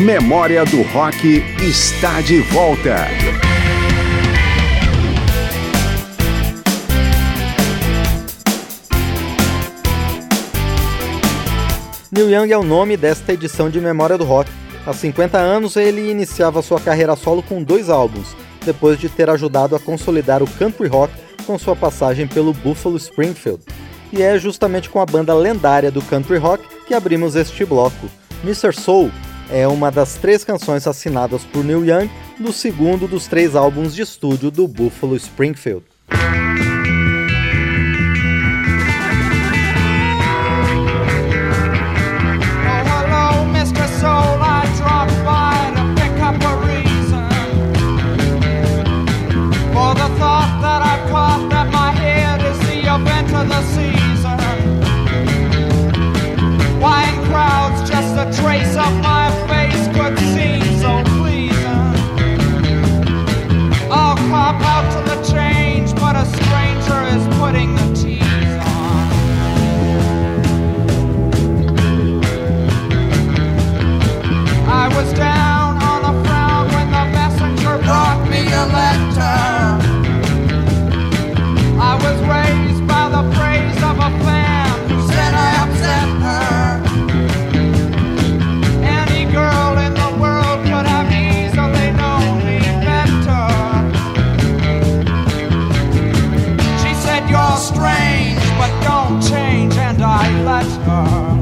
Memória do Rock está de volta. Neil Young é o nome desta edição de Memória do Rock. Há 50 anos ele iniciava sua carreira solo com 2 álbuns, depois de ter ajudado a consolidar o country rock com sua passagem pelo Buffalo Springfield. E é justamente com a banda lendária do country rock que abrimos este bloco. Mr. Soul é uma das 3 canções assinadas por Neil Young no segundo dos 3 álbuns de estúdio do Buffalo Springfield. A trace of my face could seem so pleasing. I'll cop out to the change, but a stranger is putting the tease on. I was down on the frown when the messenger brought me a letter. I was raised by the praise of a fan who said I upset her. Girl in the world could have easily known me better. She said you're strange, but don't change, and I let her.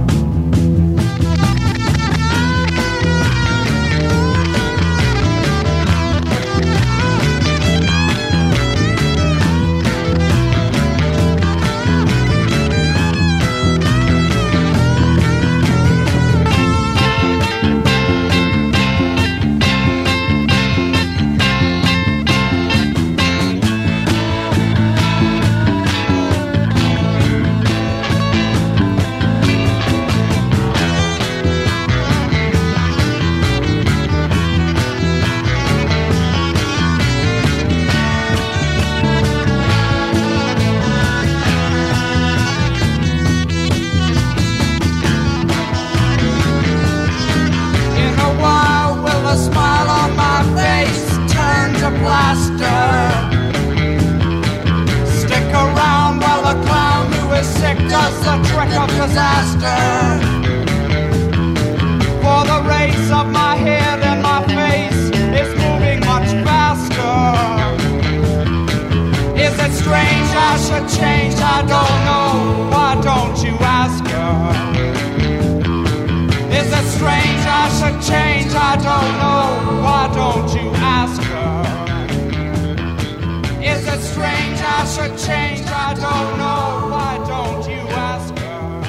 Does the trick of disaster. For the race of my head and my face is moving much faster. Is it strange I should change? I don't know. Why don't you ask her? Is it strange I should change? I don't know. Why don't you ask her? Is it strange I should change? I don't know. Why don't you ask her?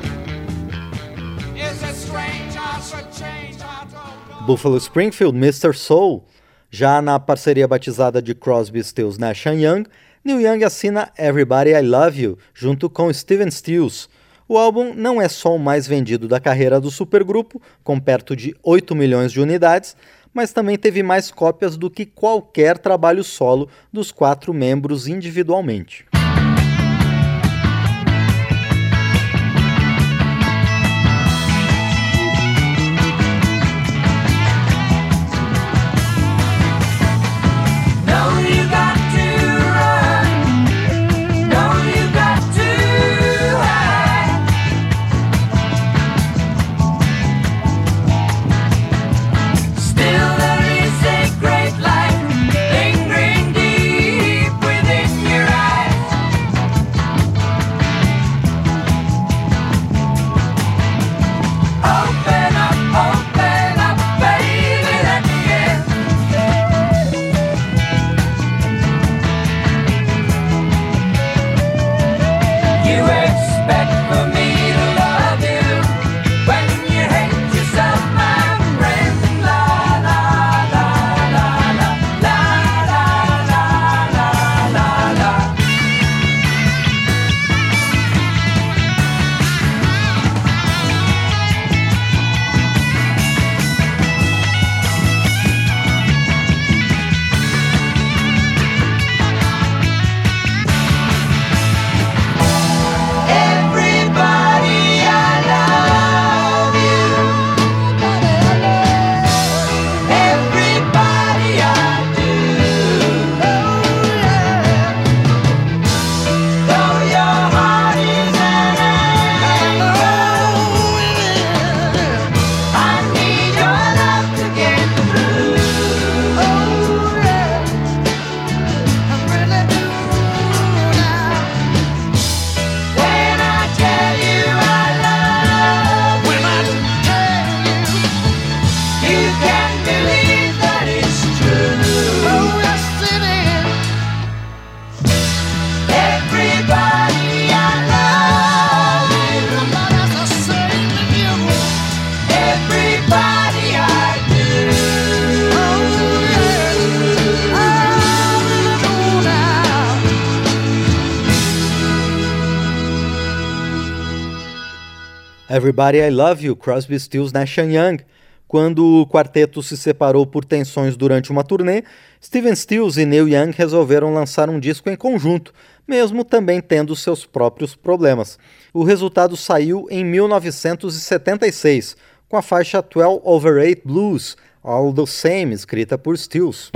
Is it strange I should change? I don't know. Buffalo Springfield, Mr. Soul. Já na parceria batizada de Crosby, Stills, Nash & Young, Neil Young assina Everybody I Love You, junto com Stephen Stills. O álbum não é só o mais vendido da carreira do supergrupo, com perto de 8 milhões de unidades, mas também teve mais cópias do que qualquer trabalho solo dos 4 membros individualmente. Great light lingering deep within your eyes. Everybody I Love You, Crosby, Stills, Nash Young. Quando o quarteto se separou por tensões durante uma turnê, Stephen Stills e Neil Young resolveram lançar um disco em conjunto, mesmo também tendo seus próprios problemas. O resultado saiu em 1976, com a faixa 12/8 Blues, All the Same, escrita por Stills.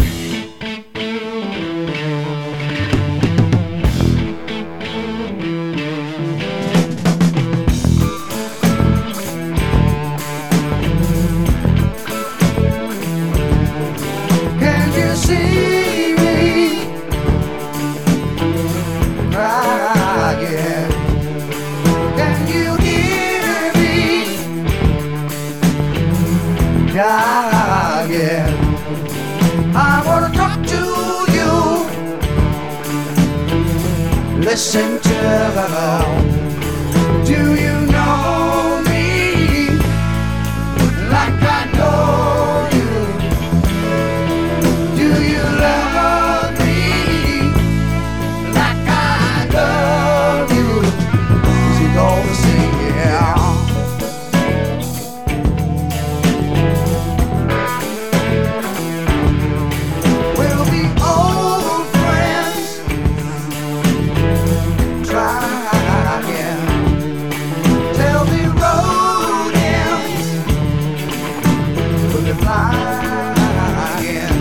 Listen to her. Do you know me like I know you? Do you love me like I love you? Is it all the same? Yeah. We'll be old friends. Try again till the road ends. We'll be flying.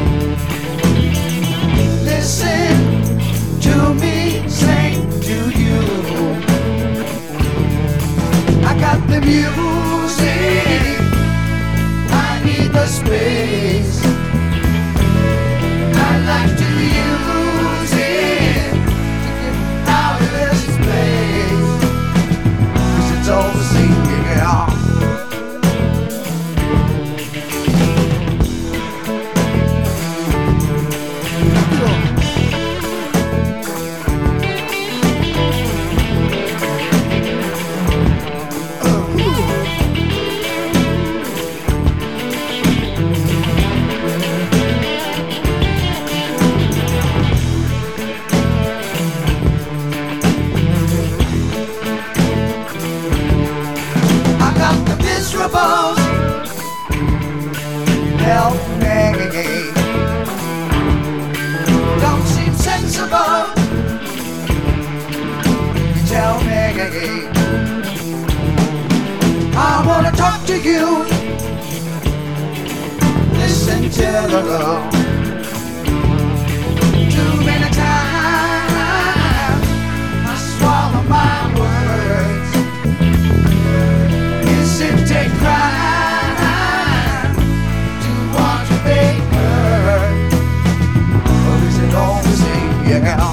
Listen to me sing to you. I got the music, I need the space. I like to use it out of this place, 'cause it's all the same, yeah. I got the miserables help me. Don't seem sensible, you tell me. I wanna talk to you. Listen to the love. Too many times I swallow my words. Is it take crime to want to be heard? Or is it all the same? Yeah.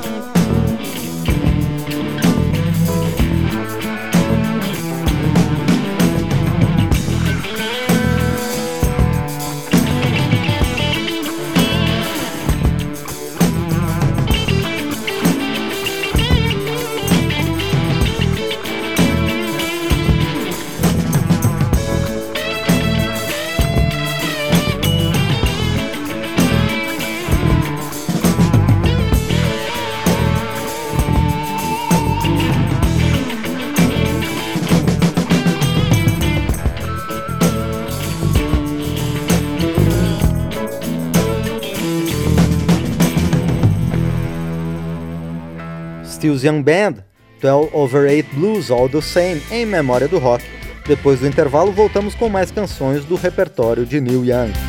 Stills Young Band, 12/8 Blues, All the Same, em memória do rock. Depois do intervalo, voltamos com mais canções do repertório de Neil Young.